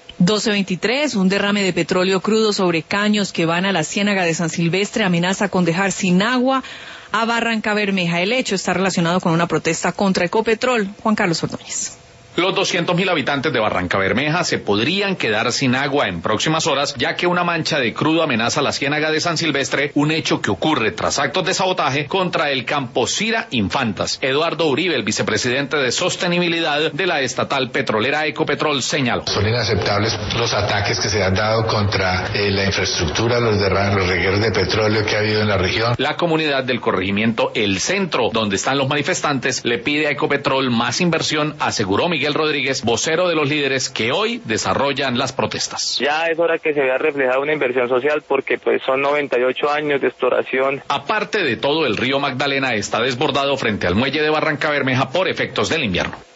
12:23, un derrame de petróleo crudo sobre caños que van a la Ciénaga de San Silvestre amenaza con dejar sin agua a Barrancabermeja. El hecho está relacionado con una protesta contra Ecopetrol. Juan Carlos Ordóñez. Los 200.000 habitantes de Barrancabermeja se podrían quedar sin agua en próximas horas, ya que una mancha de crudo amenaza la Ciénaga de San Silvestre, un hecho que ocurre tras actos de sabotaje contra el campo Cira Infantas. Eduardo Uribe, el vicepresidente de Sostenibilidad de la estatal petrolera Ecopetrol, señaló: son inaceptables los ataques que se han dado contra la infraestructura, los regueros de petróleo que ha habido en la región. La comunidad del corregimiento El Centro, donde están los manifestantes, le pide a Ecopetrol más inversión, aseguró Miguel Rodríguez, vocero de los líderes que hoy desarrollan las protestas. Ya es hora que se vea reflejada una inversión social porque pues son 98 años de exploración. Aparte de todo, el río Magdalena está desbordado frente al muelle de Barrancabermeja por efectos del invierno.